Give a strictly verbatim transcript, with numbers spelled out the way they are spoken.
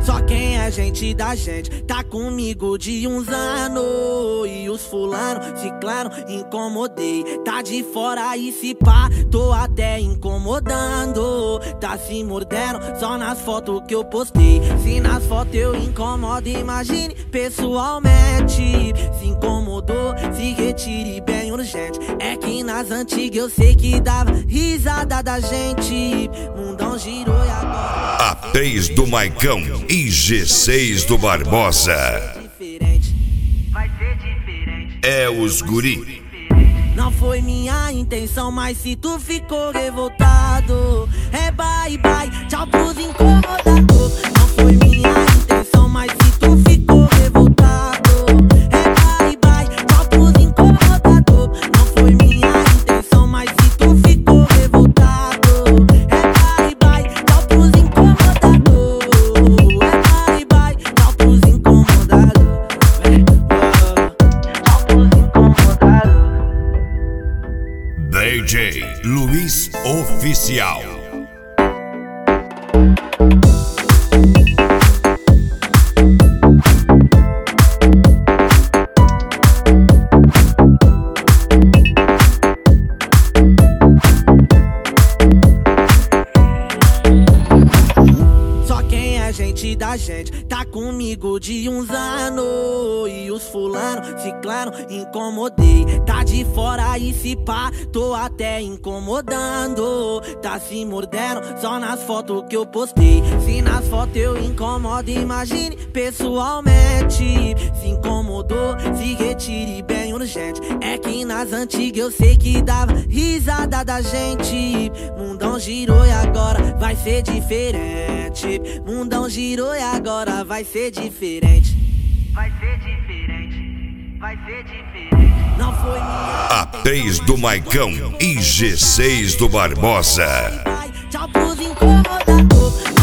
Só quem é gente da gente tá comigo de uns anos. E os fulano, ciclano, incomodei. Tá de fora e se pá, tô até incomodando. Tá se mordendo só nas fotos que eu postei. Se nas fotos eu incomodo, imagine pessoalmente. Se incomodou, se retire bem urgente. É que nas antigas eu sei que dava risada da gente. Mundão girou e agora A três do Maicão e G seis do Barbosa. Vai ser diferente. É os guri. Não foi minha intenção, mas se tu ficou revoltado, é bye bye, tchau pros incomodadores. Não foi minha intenção, mas se tu ficou revoltado, é bye bye, tchau pros incomodadores. Não foi minha intenção, mas se tu ficou revoltado, é bye bye, tchau pros incomodadores. É bye bye, tchau pros incomodadores. Tchau pros incomodadores. D J Luiz Oficial. Só quem é gente da gente tá comigo de uns anos. E os fulano, ciclano, incomodei. Tá de fora e se pá, tô até incomodando. Tá se mordendo só nas fotos que eu postei. Se nas fotos eu incomodo, imagine pessoalmente. Se incomodou, se retire bem urgente. É que nas antigas eu sei que dava risada da gente. Mundão girou e agora vai ser diferente. Mundão girou e agora vai ser diferente. Vai ser diferente, vai ser diferente. Não foi minha A três do Maicão e G seis do Barbosa. Tchau pros incomodadores.